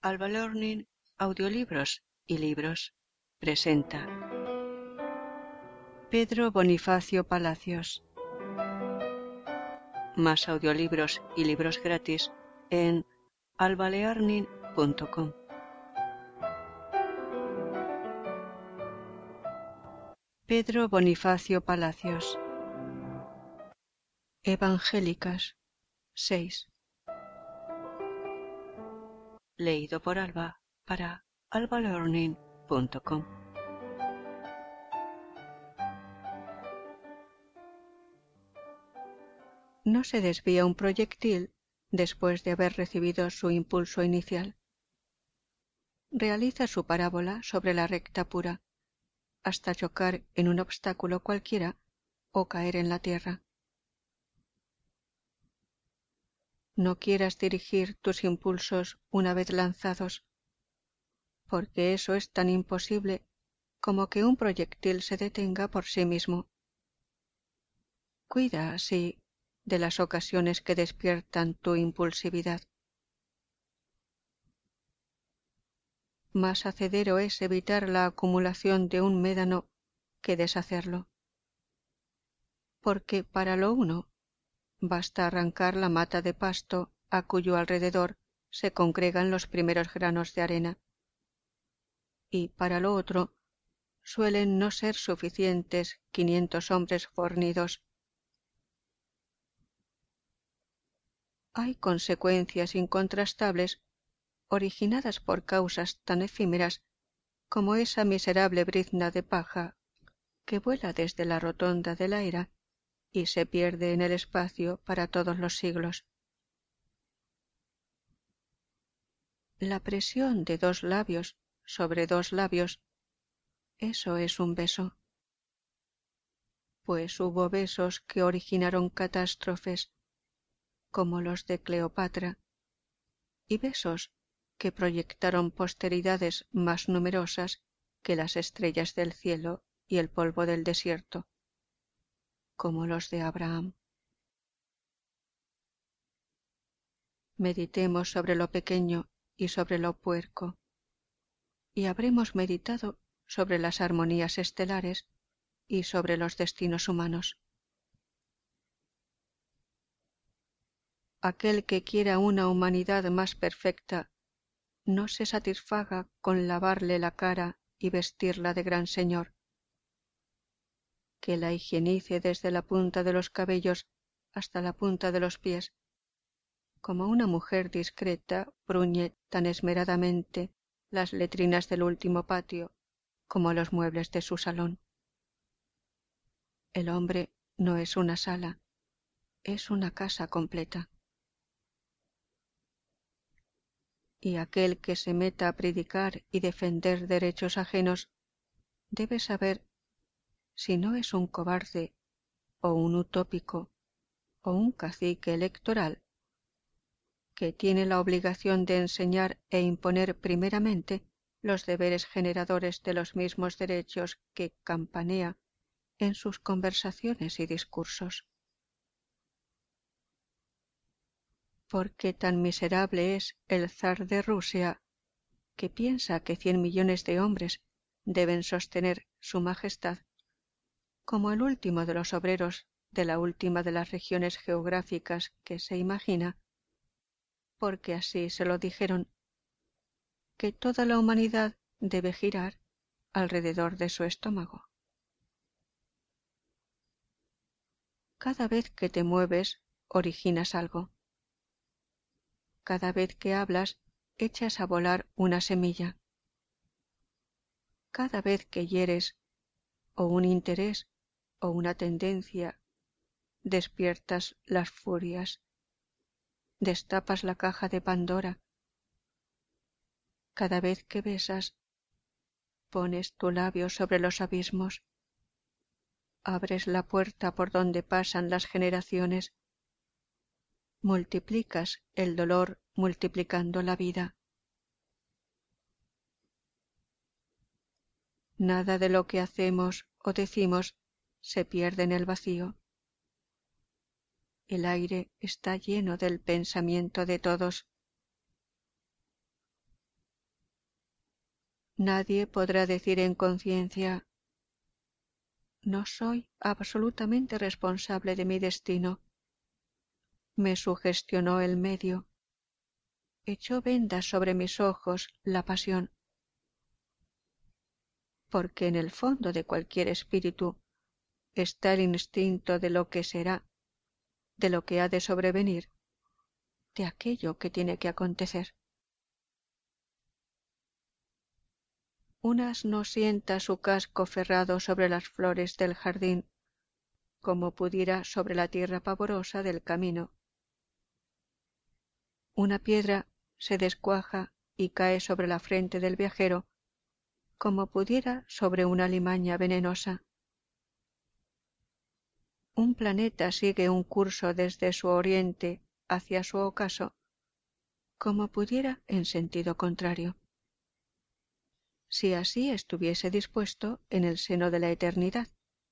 Alba Learning, audiolibros y libros, presenta Pedro Bonifacio Palacios. Más audiolibros y libros gratis en albalearning.com. Pedro Bonifacio Palacios. Evangélicas 6. Leído por Alba para albalearning.com. No se desvía un proyectil después de haber recibido su impulso inicial. Realiza su parábola sobre la recta pura, hasta chocar en un obstáculo cualquiera o caer en la tierra. No quieras dirigir tus impulsos una vez lanzados, porque eso es tan imposible como que un proyectil se detenga por sí mismo. Cuida, así, de las ocasiones que despiertan tu impulsividad. Más hacedero es evitar la acumulación de un médano que deshacerlo, porque para lo uno basta arrancar la mata de pasto a cuyo alrededor se congregan los primeros granos de arena, y para lo otro suelen no ser suficientes 500 hombres fornidos. Hay consecuencias incontrastables originadas por causas tan efímeras como esa miserable brizna de paja que vuela desde la rotonda de la era y se pierde en el espacio para todos los siglos. La presión de dos labios sobre dos labios, eso es un beso. Pues hubo besos que originaron catástrofes, como los de Cleopatra, y besos que proyectaron posteridades más numerosas que las estrellas del cielo y el polvo del desierto, como los de Abraham. Meditemos sobre lo pequeño y sobre lo puerco, y habremos meditado sobre las armonías estelares y sobre los destinos humanos. Aquel que quiera una humanidad más perfecta no se satisfaga con lavarle la cara y vestirla de gran señor, que la higienice desde la punta de los cabellos hasta la punta de los pies, como una mujer discreta bruñe tan esmeradamente las letrinas del último patio como los muebles de su salón. El hombre no es una sala, es una casa completa. Y aquel que se meta a predicar y defender derechos ajenos debe saber si no es un cobarde o un utópico o un cacique electoral que tiene la obligación de enseñar e imponer primeramente los deberes generadores de los mismos derechos que campanea en sus conversaciones y discursos. Porque tan miserable es el zar de Rusia que piensa que 100 millones de hombres deben sostener su majestad, como el último de los obreros de la última de las regiones geográficas que se imagina, porque así se lo dijeron, que toda la humanidad debe girar alrededor de su estómago. Cada vez que te mueves, originas algo. Cada vez que hablas, echas a volar una semilla. Cada vez que hieres, o un interés o una tendencia, despiertas las furias, destapas la caja de Pandora. Cada vez que besas, pones tu labio sobre los abismos, abres la puerta por donde pasan las generaciones, multiplicas el dolor multiplicando la vida. Nada de lo que hacemos o decimos se pierde en el vacío. El aire está lleno del pensamiento de todos. nadie podrá decir en conciencia: no soy absolutamente responsable de mi destino. Me sugestionó el medio, echó vendas sobre mis ojos la pasión. Porque en el fondo de cualquier espíritu está el instinto de lo que será, de lo que ha de sobrevenir, de aquello que tiene que acontecer. Un asno sienta su casco ferrado sobre las flores del jardín, como pudiera sobre la tierra pavorosa del camino. Una piedra se descuaja y cae sobre la frente del viajero, como pudiera sobre una alimaña venenosa. Un planeta sigue un curso desde su oriente hacia su ocaso, como pudiera en sentido contrario. Si así estuviese dispuesto en el seno de la eternidad.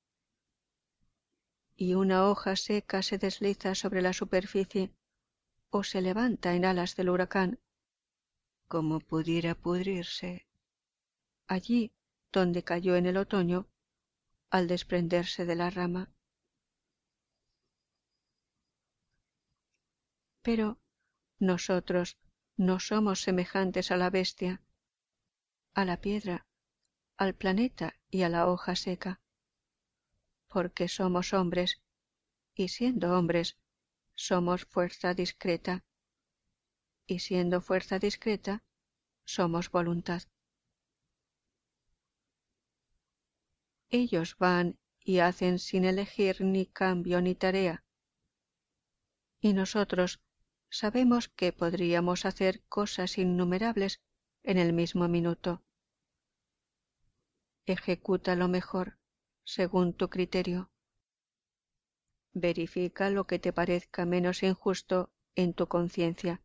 Y una hoja seca se desliza sobre la superficie o se levanta en alas del huracán, como pudiera pudrirse allí donde cayó en el otoño al desprenderse de la rama. Pero nosotros no somos semejantes a la bestia, a la piedra, al planeta y a la hoja seca, porque somos hombres, y siendo hombres, somos fuerza discreta, y siendo fuerza discreta, somos voluntad. Ellos van y hacen sin elegir ni cambio ni tarea, y nosotros sabemos que podríamos hacer cosas innumerables en el mismo minuto. Ejecuta lo mejor, según tu criterio. Verifica lo que te parezca menos injusto en tu conciencia.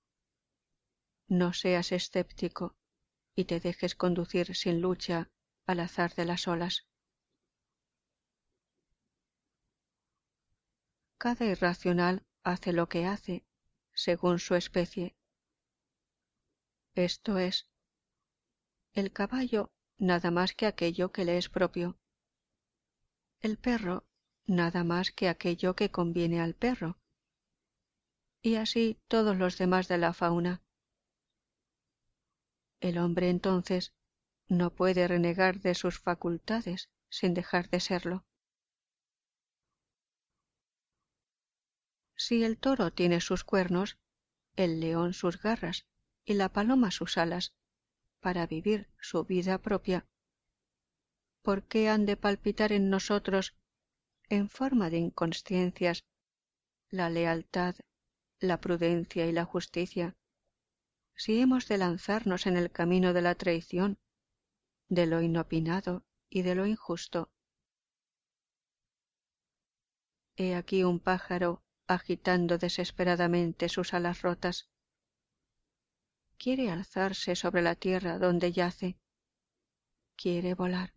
No seas escéptico y te dejes conducir sin lucha al azar de las olas. Cada irracional hace lo que hace, según su especie. Esto es, el caballo nada más que aquello que le es propio, el perro nada más que aquello que conviene al perro, y así todos los demás de la fauna. El hombre entonces no puede renegar de sus facultades sin dejar de serlo. Si el toro tiene sus cuernos, el león sus garras y la paloma sus alas, para vivir su vida propia, ¿por qué han de palpitar en nosotros, en forma de inconsciencias, la lealtad, la prudencia y la justicia, si hemos de lanzarnos en el camino de la traición, de lo inopinado y de lo injusto? He aquí un pájaro agitando desesperadamente sus alas rotas. Quiere alzarse sobre la tierra donde yace. Quiere volar.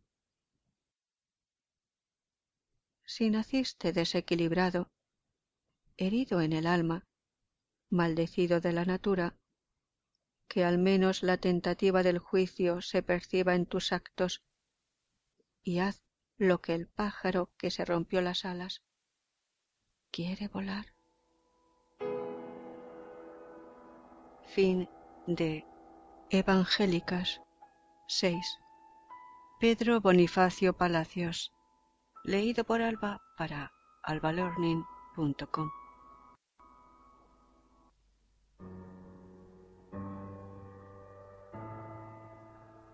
Si naciste desequilibrado, herido en el alma, maldecido de la natura, que al menos la tentativa del juicio se perciba en tus actos, y haz lo que el pájaro que se rompió las alas. Quiere volar. Fin de Evangélicas 6. Pedro Bonifacio Palacios. Leído por Alba para albalearning.com.